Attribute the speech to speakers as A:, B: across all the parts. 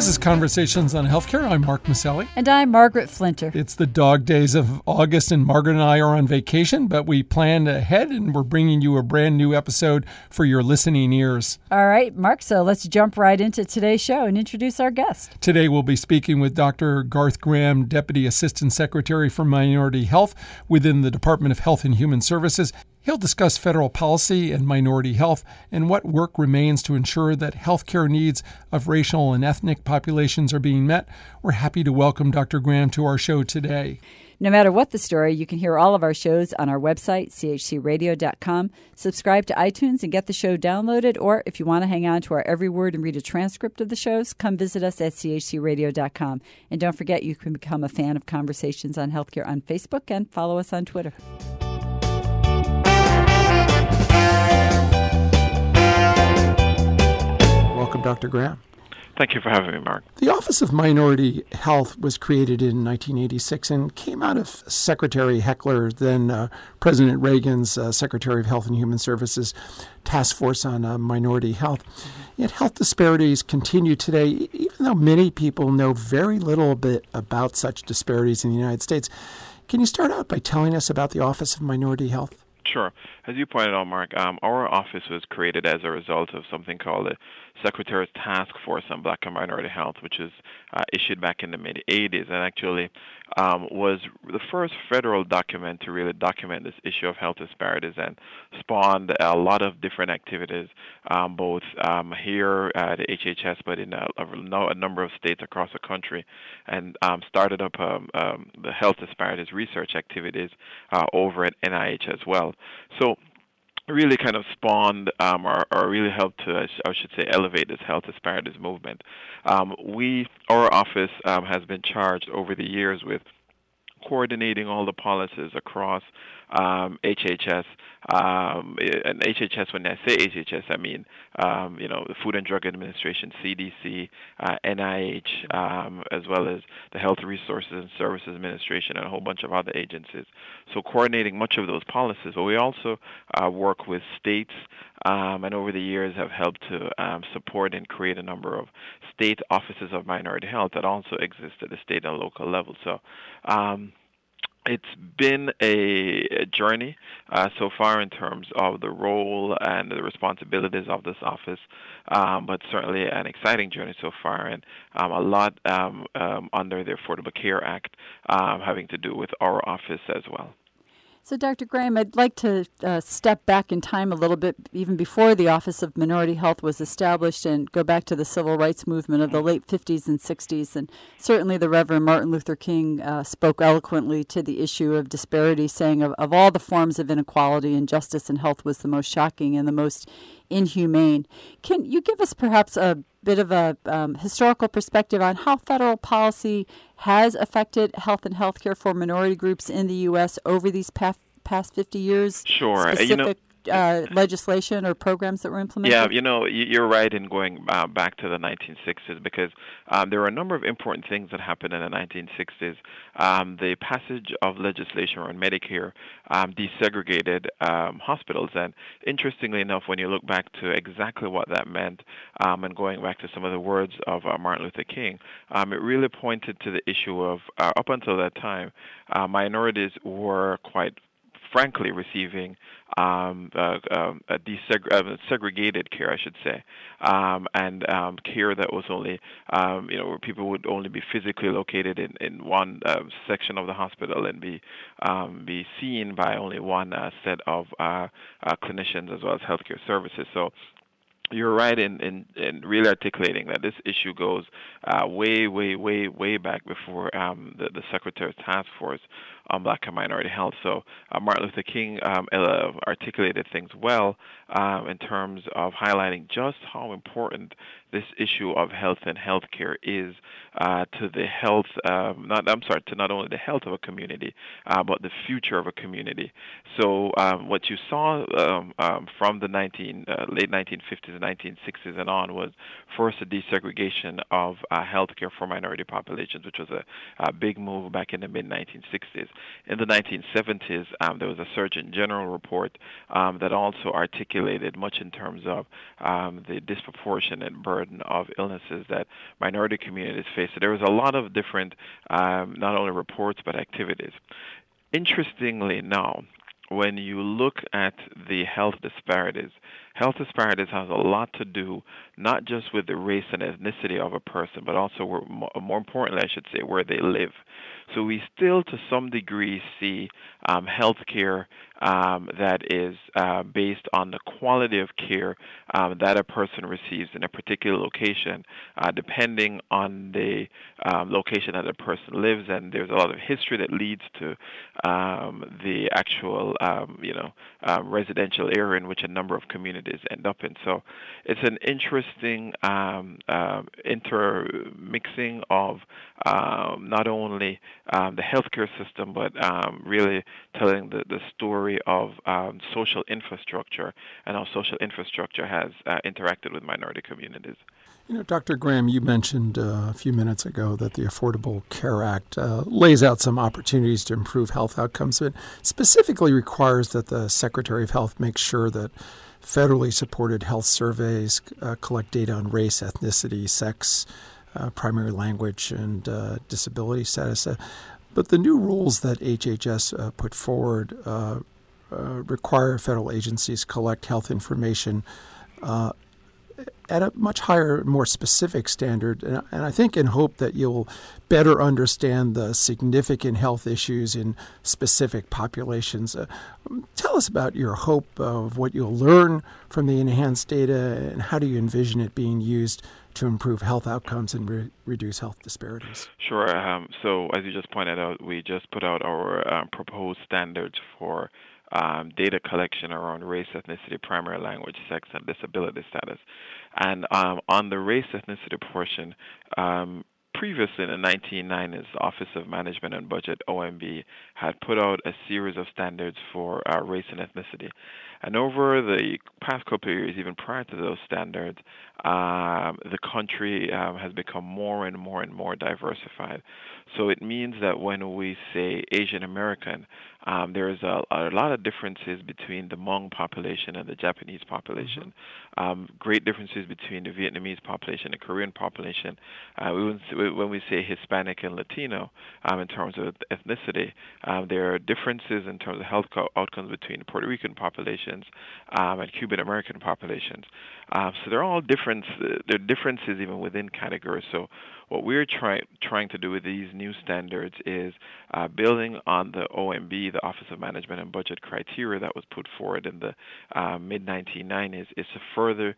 A: This is Conversations on Healthcare. I'm Mark Maselli.
B: And I'm Margaret Flinter.
A: It's the dog days of August, and Margaret and I are on vacation, but we planned ahead, and we're bringing you a brand new episode for your listening ears.
B: All right, Mark, so let's jump right into today's show and introduce our guest.
A: Today we'll be speaking with Dr. Garth Graham, Deputy Assistant Secretary for Minority Health within the Department of Health and Human Services. He'll discuss federal policy and minority health and what work remains to ensure that healthcare needs of racial and ethnic populations are being met. We're happy to welcome Dr. Graham to our show today.
B: No matter what the story, you can hear all of our shows on our website, chcradio.com. Subscribe to iTunes and get the show downloaded. Or if you want to hang on to our every word and read a transcript of the shows, come visit us at chcradio.com. And don't forget, you can become a fan of Conversations on Healthcare on Facebook and follow us on Twitter.
A: Welcome, Dr. Graham.
C: Thank you for having me, Mark.
A: The Office of Minority Health was created in 1986 and came out of Secretary Heckler, then President Reagan's Secretary of Health and Human Services Task Force on Minority Health. Yet health disparities continue today, even though many people know very little bit about such disparities in the United States. Can you start out by telling us about the Office of Minority Health?
C: Sure. As you pointed out, Mark, our office was created as a result of something called the Secretary's Task Force on Black and Minority Health, which was issued back in the mid-'80s, and actually was the first federal document to really document this issue of health disparities and spawned a lot of different activities, both here at the HHS, but in a number of states across the country, and started up the health disparities research activities over at NIH as well. So really kind of spawned or really helped to, I should say, elevate this health disparities movement. Our office has been charged over the years with coordinating all the policies across HHS. And HHS, when I say HHS, I mean, the Food and Drug Administration, CDC, NIH, as well as the Health Resources and Services Administration and a whole bunch of other agencies. So coordinating much of those policies. But we also work with states and over the years have helped to support and create a number of state offices of minority health that also exist at the state and local level. So it's been a journey so far in terms of the role and the responsibilities of this office, but certainly an exciting journey so far, and a lot under the Affordable Care Act having to do with our office as well.
B: So, Dr. Graham, I'd like to step back in time a little bit, even before the Office of Minority Health was established, and go back to the civil rights movement of the late 50s and 60s. And certainly the Reverend Martin Luther King spoke eloquently to the issue of disparity, saying of all the forms of inequality, injustice in health was the most shocking and the most inhumane. Can you give us perhaps a bit of a historical perspective on how federal policy has affected health and healthcare for minority groups in the U.S. over these past 50 years?
C: Sure.
B: Specific legislation or programs that were implemented?
C: Yeah, you're right in going back to the 1960s because there were a number of important things that happened in the 1960s. The passage of legislation on Medicare desegregated hospitals, and interestingly enough, when you look back to exactly what that meant, and going back to some of the words of Martin Luther King, it really pointed to the issue of, up until that time, minorities were quite frankly receiving segregated care, I should say, and care that was only, where people would only be physically located in one section of the hospital and be seen by only one set of clinicians as well as healthcare services. So you're right in really articulating that this issue goes way back before the Secretary's Task Force on Black and Minority Health. So Martin Luther King articulated things well in terms of highlighting just how important this issue of health and healthcare is to the health, to not only the health of a community, but the future of a community. So what you saw from the late 1950s the 1960s and on was first the desegregation of healthcare for minority populations, which was a big move back in the mid-1960s. In the 1970s, there was a Surgeon General report that also articulated much in terms of the disproportionate burden of illnesses that minority communities face. So there was a lot of different, not only reports, but activities. Interestingly now, when you look at the health disparities has a lot to do not just with the race and ethnicity of a person, but also, more importantly, I should say, where they live. So we still, to some degree, see healthcare that is based on the quality of care that a person receives in a particular location, depending on the location that a person lives. And there's a lot of history that leads to the actual, residential area in which a number of communities end up in. So it's an interesting intermixing of not only the healthcare system, but really telling the story of social infrastructure and how social infrastructure has interacted with minority communities.
A: Dr. Graham, you mentioned a few minutes ago that the Affordable Care Act lays out some opportunities to improve health outcomes. It specifically requires that the Secretary of Health make sure that federally supported health surveys collect data on race, ethnicity, sex, primary language, and disability status. But the new rules that HHS put forward require federal agencies collect health information at a much higher, more specific standard, and I think in hope that you'll better understand the significant health issues in specific populations. Tell us about your hope of what you'll learn from the enhanced data, and how do you envision it being used to improve health outcomes and reduce health disparities?
C: Sure. So as you just pointed out, we just put out our proposed standards for data collection around race, ethnicity, primary language, sex, and disability status. And on the race, ethnicity portion, previously in the 1990s, the Office of Management and Budget, OMB, had put out a series of standards for race and ethnicity. And over the past couple of years, even prior to those standards, the country has become more and more diversified. So it means that when we say Asian American, there's a lot of differences between the Hmong population and the Japanese population. Great differences between the Vietnamese population and the Korean population. When we say Hispanic and Latino, in terms of ethnicity, there are differences in terms of health outcomes between the Puerto Rican populations and Cuban American populations. So they're all different. There are differences even within categories. So what we're trying to do with these new standards is building on the OMB, the Office of Management and Budget criteria that was put forward in the mid-1990s, is to further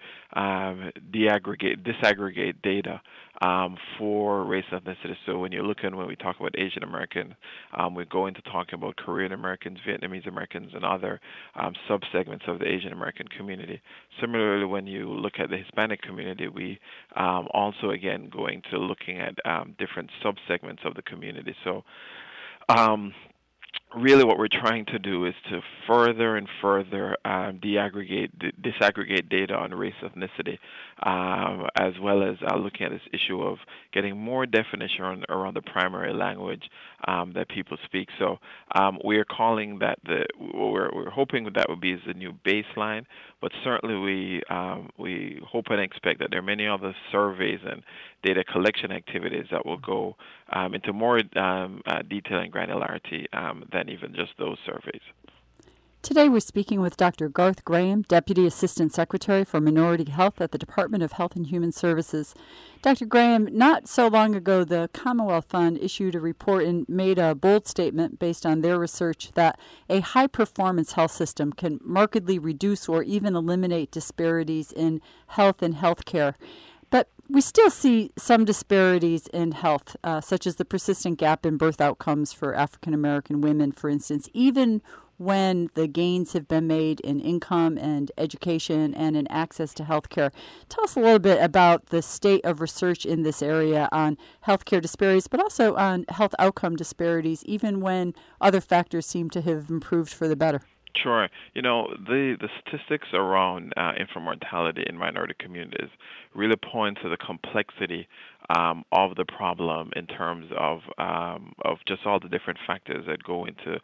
C: disaggregate data for race and ethnicity. So when we talk about Asian American, we're going to talk about Korean Americans, Vietnamese Americans, and other subsegments of the Asian American community. Similarly, when you look at the Hispanic community, we also, again, going to looking at different subsegments of the community. So really what we're trying to do is to further and further disaggregate data on race, ethnicity, as well as looking at this issue of getting more definition around the primary language that people speak. So we are calling that we're hoping that would be as the new baseline, but certainly we hope and expect that there are many other surveys and data collection activities that will go into more detail and granularity than even just those surveys.
B: Today we're speaking with Dr. Garth Graham, Deputy Assistant Secretary for Minority Health at the Department of Health and Human Services. Dr. Graham, not so long ago, the Commonwealth Fund issued a report and made a bold statement based on their research that a high-performance health system can markedly reduce or even eliminate disparities in health and health care. But we still see some disparities in health, such as the persistent gap in birth outcomes for African American women, for instance, even when the gains have been made in income and education and in access to health care. Tell us a little bit about the state of research in this area on healthcare disparities, but also on health outcome disparities, even when other factors seem to have improved for the better.
C: Sure. The statistics around infant mortality in minority communities really point to the complexity of the problem in terms of just all the different factors that go into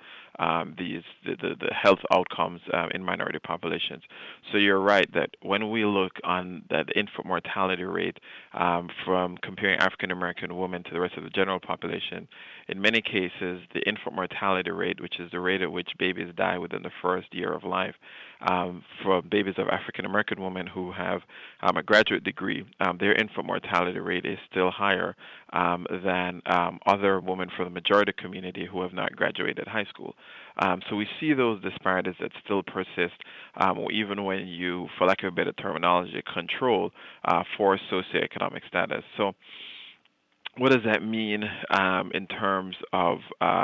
C: the health outcomes in minority populations. So you're right that when we look on that infant mortality rate from comparing African American women to the rest of the general population, in many cases the infant mortality rate, which is the rate at which babies die within the first year of life, for babies of African American women who have a graduate degree, their infant mortality rate is still higher than other women from the majority community who have not graduated high school. So we see those disparities that still persist, even when you, for lack of a better terminology, control for socioeconomic status. So what does that mean in terms of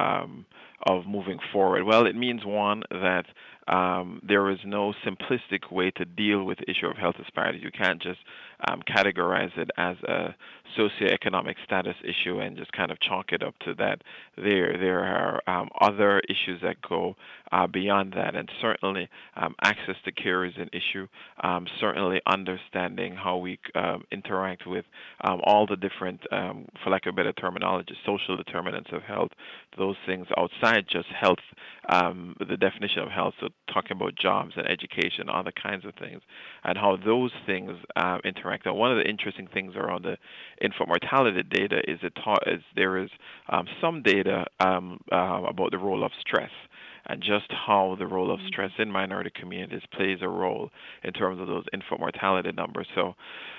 C: moving forward? Well, it means, one, that there is no simplistic way to deal with the issue of health disparities. You can't just categorize it as a socioeconomic status issue and just kind of chalk it up to that. There are other issues that go beyond that, and certainly access to care is an issue. Certainly understanding how we interact with all the different, for lack of a better terminology, social determinants of health, those things outside just health, the definition of health, so talking about jobs and education, other kinds of things, and how those things interact. Now, one of the interesting things around the infant mortality data is there is some data about the role of stress and just how the role of stress in minority communities plays a role in terms of those infant mortality numbers. So,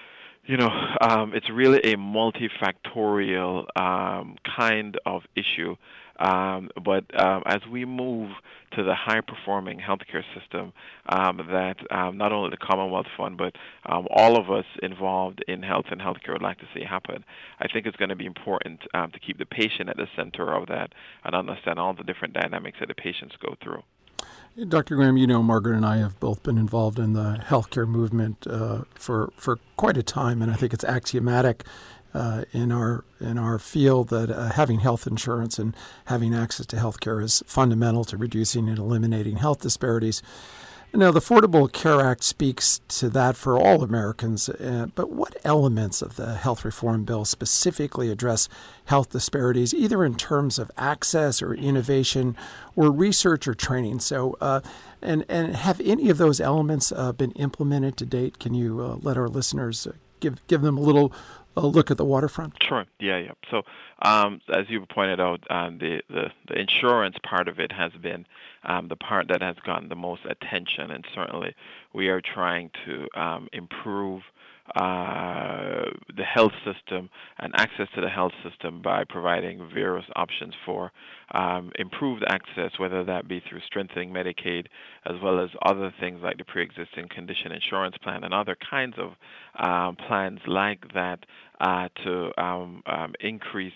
C: it's really a multifactorial kind of issue. But as we move to the high-performing healthcare system that not only the Commonwealth Fund, but all of us involved in health and healthcare would like to see happen, I think it's going to be important to keep the patient at the center of that and understand all the different dynamics that the patients go through.
A: Dr. Graham, Margaret and I have both been involved in the healthcare movement for quite a time, and I think it's axiomatic in our field that having health insurance and having access to health care is fundamental to reducing and eliminating health disparities. Now, the Affordable Care Act speaks to that for all Americans, but what elements of the health reform bill specifically address health disparities, either in terms of access or innovation or research or training? So, and have any of those elements been implemented to date? Can you let our listeners give them a little look at the waterfront?
C: Sure. Yeah. So, as you pointed out, the insurance part of it has been the part that has gotten the most attention, and certainly we are trying to improve the health system and access to the health system by providing various options for improved access, whether that be through strengthening Medicaid, as well as other things like the pre-existing condition insurance plan and other kinds of plans like that to increase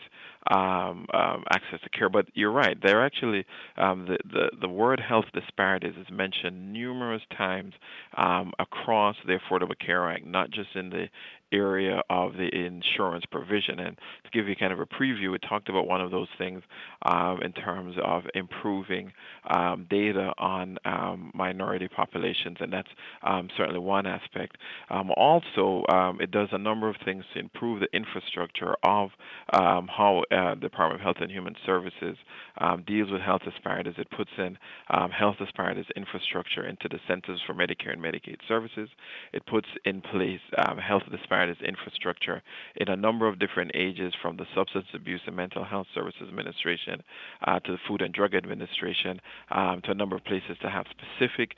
C: access to care. But you're right, they're actually the word health disparities is mentioned numerous times across the Affordable Care Act, not just in the area of the insurance provision. And to give you kind of a preview, we talked about one of those things in terms of improving data on minority populations, and that's certainly one aspect. Also, it does a number of things to improve the infrastructure of how the Department of Health and Human Services deals with health disparities. It puts in health disparities infrastructure into the Centers for Medicare and Medicaid Services. It puts in place health disparities infrastructure in a number of different ages, from the Substance Abuse and Mental Health Services Administration to the Food and Drug Administration, to a number of places to have specific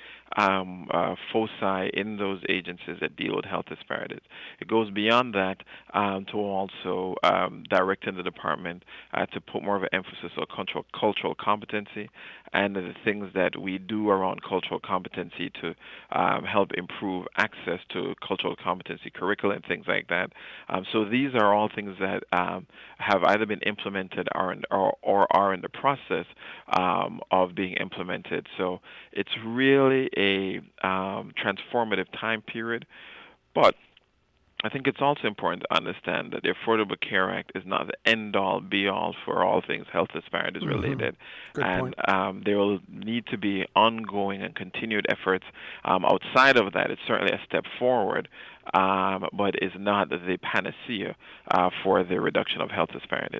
C: foci in those agencies that deal with health disparities. It goes beyond that to also directing the department to put more of an emphasis on cultural competency and the things that we do around cultural competency to help improve access to cultural competency curricula and things like that. So these are all things that have either been implemented or are in the process of being implemented. So it's really a transformative time period. But I think it's also important to understand that the Affordable Care Act is not the end-all, be-all for all things health disparities related.
A: Good
C: And
A: point.
C: there will need to be ongoing and continued efforts. Outside of that, it's certainly a step forward, but is not the panacea for the reduction of health disparities.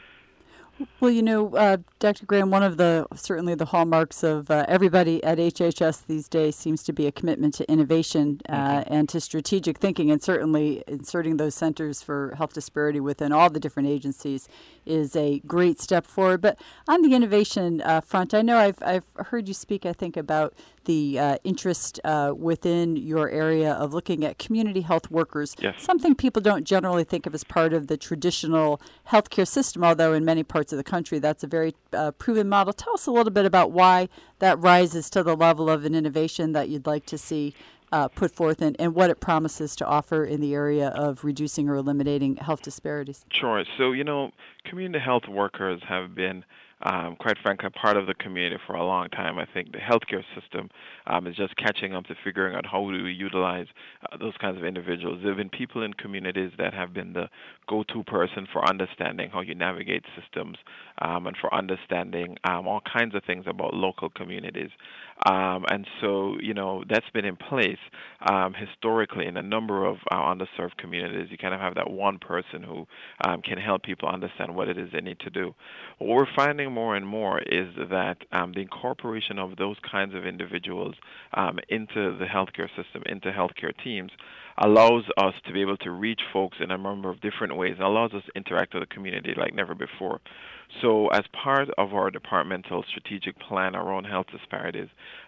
B: Well, Dr. Graham, one of certainly the hallmarks of everybody at HHS these days seems to be a commitment to innovation and to strategic thinking, and certainly inserting those centers for health disparity within all the different agencies is a great step forward. But on the innovation front, I know I've heard you speak, I think, about the interest within your area of looking at community health workers,
C: Yes.
B: something people don't generally think of as part of the traditional healthcare system, although in many parts of the country that's a very proven model. Tell us a little bit about why that rises to the level of an innovation that you'd like to see put forth and what it promises to offer in the area of reducing or eliminating health disparities.
C: Sure. So, community health workers have been, quite frankly, part of the community for a long time. I think the healthcare system is just catching up to figuring out how do we utilize those kinds of individuals. There have been people in communities that have been the go-to person for understanding how you navigate systems and for understanding all kinds of things about local communities. And so, that's been in place historically in a number of underserved communities. You kind of have that one person who can help people understand what it is they need to do. What we're finding more and more is that the incorporation of those kinds of individuals into the healthcare system, into healthcare teams, allows us to be able to reach folks in a number of different ways. It allows us to interact with the community like never before. So as part of our departmental strategic plan around health disparities,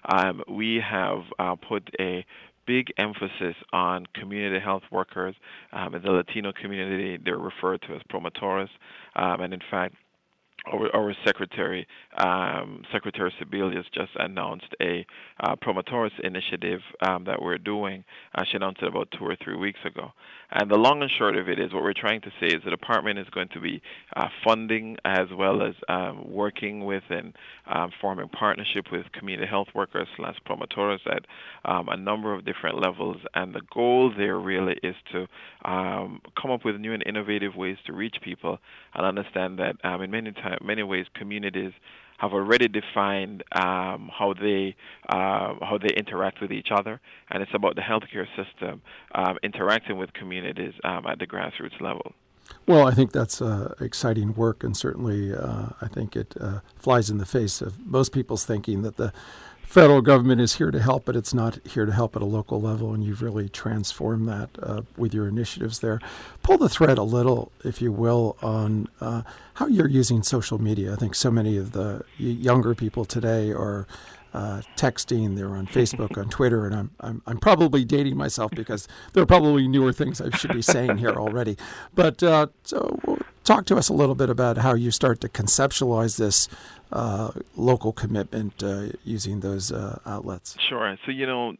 C: we have put a big emphasis on community health workers. In the Latino community, they're referred to as promotores. And in fact, our Secretary Sebelius just announced a promotores initiative that we're doing. She announced it about 2 or 3 weeks ago. And the long and short of it is what we're trying to say is the department is going to be funding as well as working with and forming partnership with community health workers / promotores at a number of different levels. And the goal there really is to come up with new and innovative ways to reach people and understand that in many ways communities have already defined how they interact with each other, and it's about the healthcare system interacting with communities at the grassroots level.
A: Well, I think that's exciting work, and certainly I think it flies in the face of most people's thinking that the federal government is here to help, but it's not here to help at a local level, and you've really transformed that with your initiatives there. Pull the thread a little, if you will, on how you're using social media. I think so many of the younger people today are texting, they're on Facebook, on Twitter, and I'm probably dating myself because there are probably newer things I should be saying here already. But so talk to us a little bit about how you start to conceptualize this local commitment using those outlets.
C: Sure. So,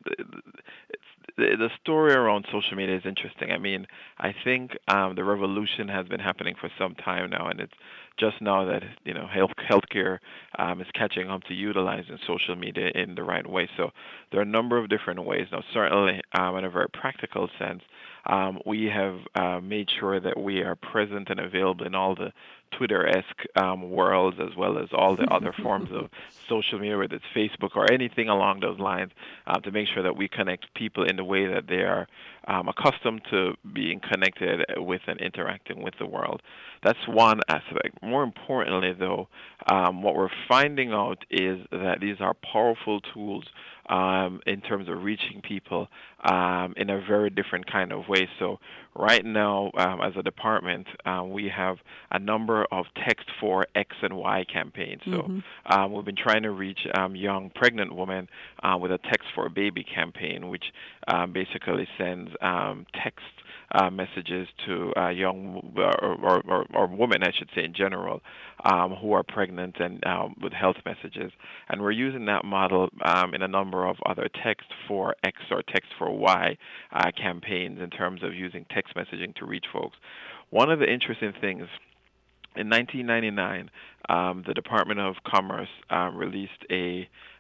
C: the story around social media is interesting. I mean, I think the revolution has been happening for some time now, and it's just now that healthcare is catching up to utilizing social media in the right way. So there are a number of different ways. Now, certainly in a very practical sense, we have made sure that we are present and available in all the Twitter-esque worlds, as well as all the other forms of social media, whether it's Facebook or anything along those lines, to make sure that we connect people in the way that they are accustomed to being connected with and interacting with the world. That's one aspect. More importantly, though, what we're finding out is that these are powerful tools in terms of reaching people in a very different kind of way. So right now, as a department, we have a number of text for X and Y campaigns. So we've been trying to reach young pregnant women with a text for a baby campaign, which basically sends text messages to young or women, I should say, in general, who are pregnant and with health messages. And we're using that model in a number of other text for X or text for Y campaigns in terms of using text messaging to reach folks. One of the interesting things, in 1999, the Department of Commerce released a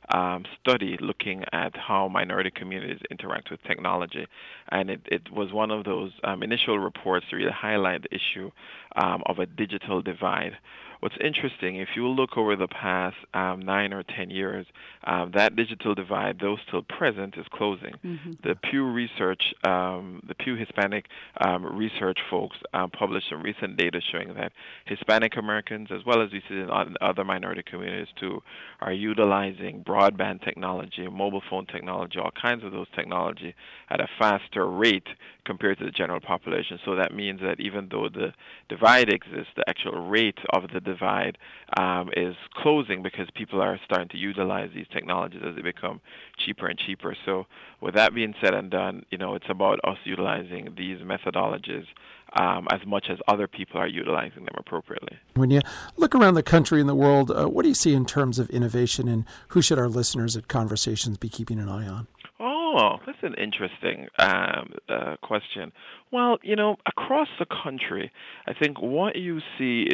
C: study looking at how minority communities interact with technology. And it was one of those initial reports to really highlight the issue of a digital divide. What's interesting, if you look over the past 9 or 10 years, that digital divide, though still present, is closing. Mm-hmm. The Pew Research, the Pew Hispanic research folks published some recent data showing that Hispanic Americans, as well as we see in other minority communities too, are utilizing broadband technology, mobile phone technology, all kinds of those technology at a faster rate compared to the general population. So that means that even though the divide exists, the actual rate of the divide is closing because people are starting to utilize these technologies as they become cheaper and cheaper. So with that being said and done, it's about us utilizing these methodologies as much as other people are utilizing them appropriately.
A: When you look around the country and the world, what do you see in terms of innovation, and who should our listeners at Conversations be keeping an eye on?
C: Oh, that's an interesting question. Well, across the country, I think what you see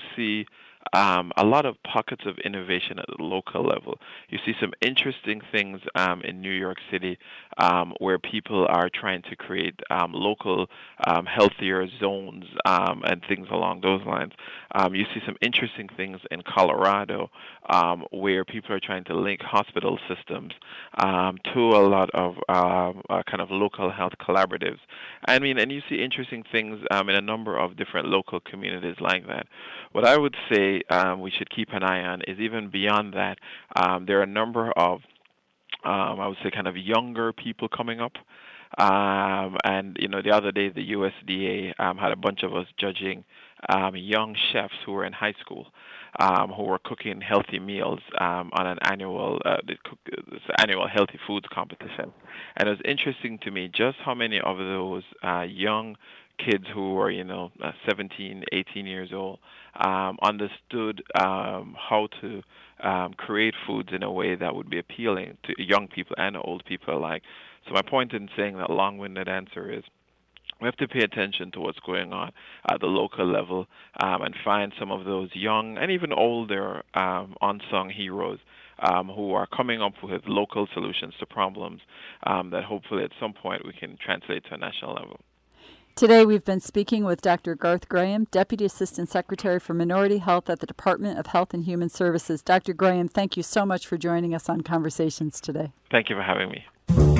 C: a lot of pockets of innovation at the local level. You see some interesting things in New York City where people are trying to create local healthier zones and things along those lines. You see some interesting things in Colorado where people are trying to link hospital systems to a lot of kind of local health collaboratives. And you see interesting things in a number of different local communities like that. What I would say we should keep an eye on is even beyond that, there are a number of, I would say, kind of younger people coming up. And the other day, the USDA had a bunch of us judging young chefs who were in high school who were cooking healthy meals on an annual healthy foods competition. And it was interesting to me just how many of those young kids who were, 17, 18 years old, understood how to create foods in a way that would be appealing to young people and old people alike. So my point in saying that long-winded answer is we have to pay attention to what's going on at the local level and find some of those young and even older unsung heroes who are coming up with local solutions to problems that hopefully at some point we can translate to a national level.
B: Today we've been speaking with Dr. Garth Graham, Deputy Assistant Secretary for Minority Health at the Department of Health and Human Services. Dr. Graham, thank you so much for joining us on Conversations today.
C: Thank you for having me.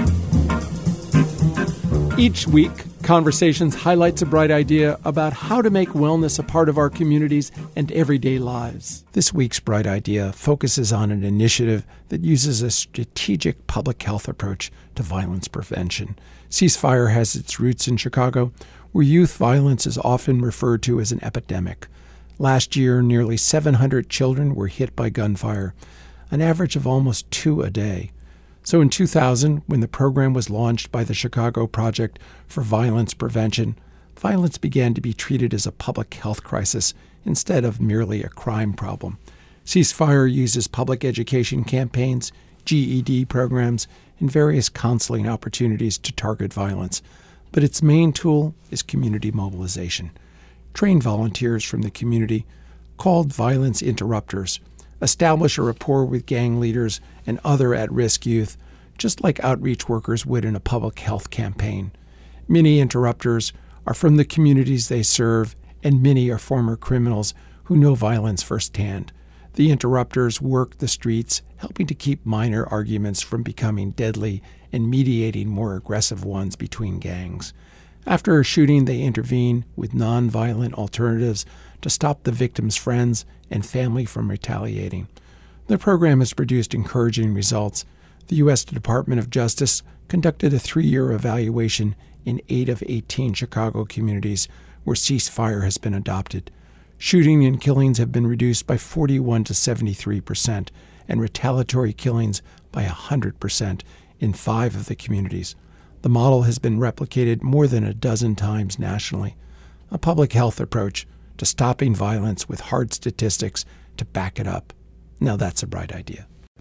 A: Each week, Conversations highlights a bright idea about how to make wellness a part of our communities and everyday lives. This week's bright idea focuses on an initiative that uses a strategic public health approach to violence prevention. Ceasefire has its roots in Chicago, where youth violence is often referred to as an epidemic. Last year, nearly 700 children were hit by gunfire, an average of almost 2 a day. So in 2000, when the program was launched by the Chicago Project for Violence Prevention, violence began to be treated as a public health crisis instead of merely a crime problem. Ceasefire uses public education campaigns, GED programs, and various counseling opportunities to target violence. But its main tool is community mobilization. Trained volunteers from the community, called violence interrupters, establish a rapport with gang leaders and other at-risk youth, just like outreach workers would in a public health campaign. Many interrupters are from the communities they serve, and many are former criminals who know violence firsthand. The interrupters work the streets, helping to keep minor arguments from becoming deadly and mediating more aggressive ones between gangs. After a shooting, they intervene with nonviolent alternatives to stop the victim's friends and family from retaliating. The program has produced encouraging results. The U.S. Department of Justice conducted a 3-year evaluation in 8 of 18 Chicago communities where ceasefire has been adopted. Shooting and killings have been reduced by 41% to 73%, and retaliatory killings by 100% in 5 of the communities. The model has been replicated more than a dozen times nationally. A public health approach to stopping violence with hard statistics to back it up. Now that's a bright idea.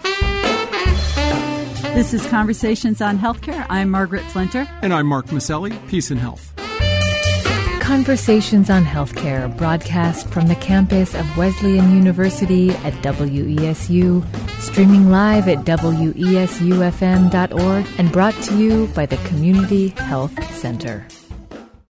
B: This is Conversations on Healthcare. I'm Margaret Flinter.
A: And I'm Mark Maselli, Peace and Health.
D: Conversations on Healthcare, broadcast from the campus of Wesleyan University at WESU, Streaming live at WESUFM.org and brought to you by the Community Health Center.